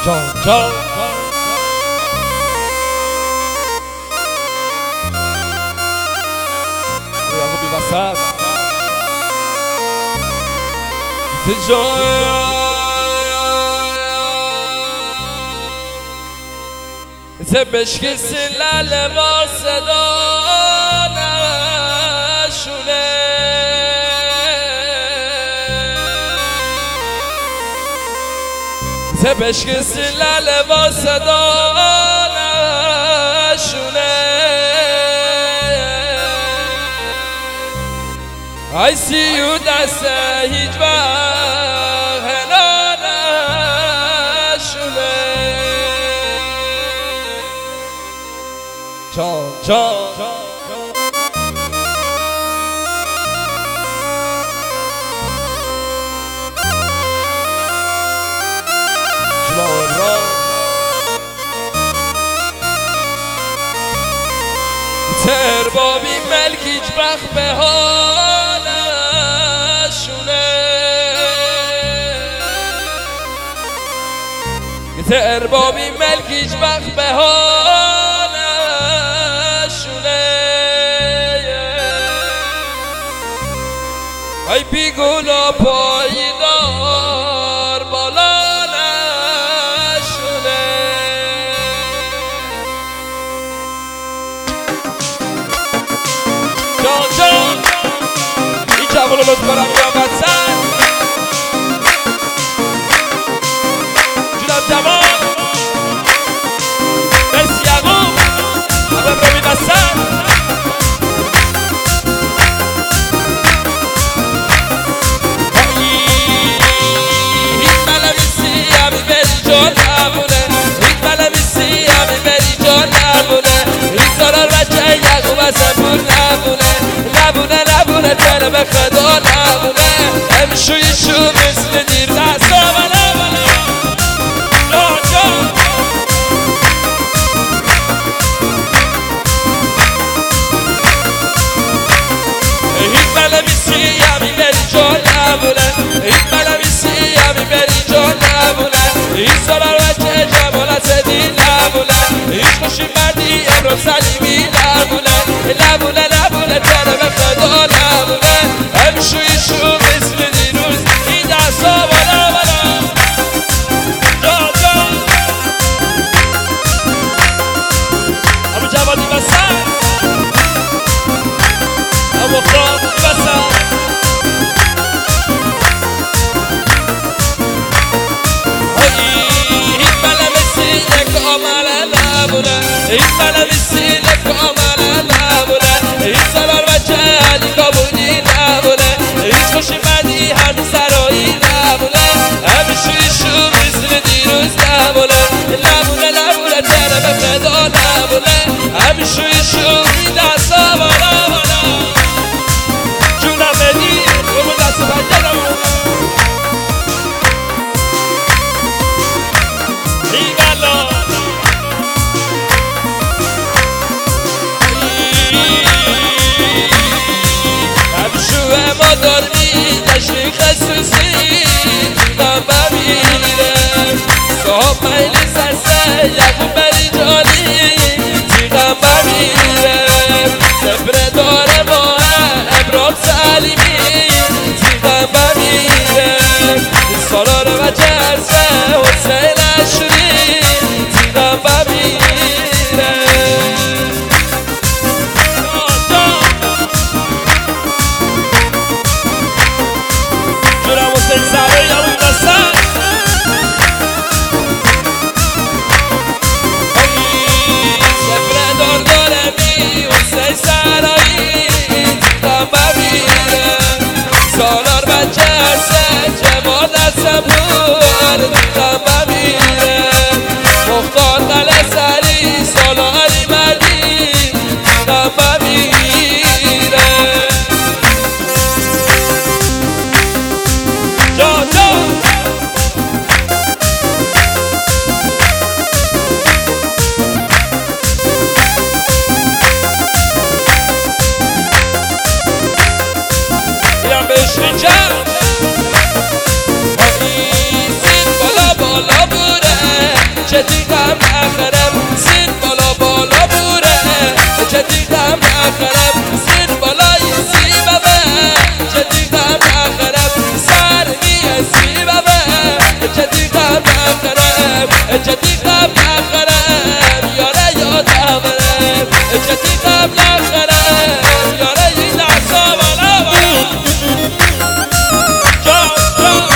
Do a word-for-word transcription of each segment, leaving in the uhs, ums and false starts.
جان جان روی بی وسط بشکسی لال با صدا نشونه بشکسی لال با صدا نشونه I see you دسته هیچ وقت هلا نشونه جان جان تربابی ملکیج بخت به حالشونه تربابی ملکیج بخت به حالشونه ای بی گلا پایدار بالا این جوانو لطف برم یا بدسن جونم جوان مرسی یعقوب حبب رو میبستن هیچ ملمیسی همی بری جان نبونه هیچ ملمیسی همی بری جان نبونه هیچ زارار بچه یعقوب از پول نبونه نبونه نبونه تره به خدا نبونه امشوی شو مثل دیر دستا بله بله جان جان هیچ ملمیسی همی بری جان نبونه هیچ ملمیسی همی بری جان نبونه هیچ سالار بچه جمالت دیر نبونه هیچ خوشی مردی امروز سلیمی نبونه نبونه نبونه تره به خدا نبونه همشوی شو مثل دیروز این دستا بالا بالا جان جان همه جوانی بسن همه مختار بسن هیچ ملمیسی نکامل نبونه هیچ ملمیسی نکامل نبونه هیچ سرار بچه علی کابونی نبونه هیچ خوشی مدی همی سرایی نبونه همیشوی شو مثل دیروز نبونه نبونه نبونه تره به خدا نبونه همیشوی شو این دستا بالا بالا جونم بدی برو دست پنجه نمون ای بلا همشوه ما دارمی تشویق خصوصی دیدم بمیره صاحب میلی سرسه یکون بری جانی دیدم بمیره سفر داره ما ابرام سلیمی دیدم بمیره سالار و جرسه حسین اشری دیدم بمیره جونم حسین سرایی همون بستن سفر دار داره می حسین سرایی دیدم بمیره سالار بچه هسته جوان دستم جدی غم نخرم سین بالا بالا بوره جدی غم نخرم سین بالای سیبمه جدی غم نخرم سر میه سیبمه جدی غم نخرم جدی غم نخرم یاره یادم برم جدی غم نخرم یاره این لحظه بالا بالا جا جا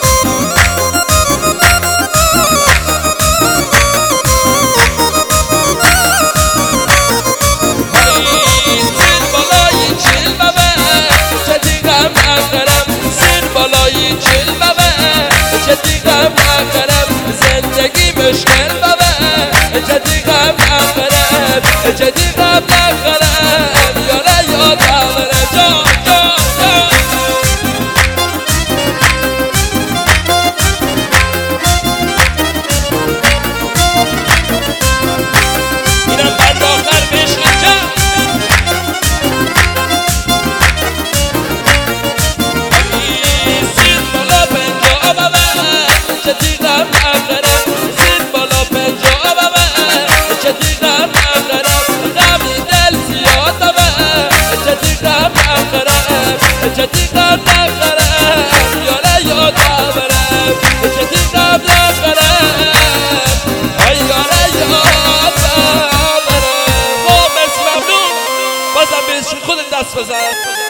سین بالای چل بابه جدی غم نخرم سین بالای چل بابه جدی غم نخرم زندگی مشکل بابه جدی غم نخرم جدی غم نخرم یاره یادم بره جا جا جا اینم بند آخر بشن جا سین بالا پنجا بابه جدی غم نخرم سین بالا پنجا بابه جدی غم نخرم غمی دل زیاد بابه جدی غم نخرم جدی غم نخرم یاره یادم برم جدی غم نخرم آی یاره یادم برم. خب مرسی ممنون بازم بهشون خودت دست بزن.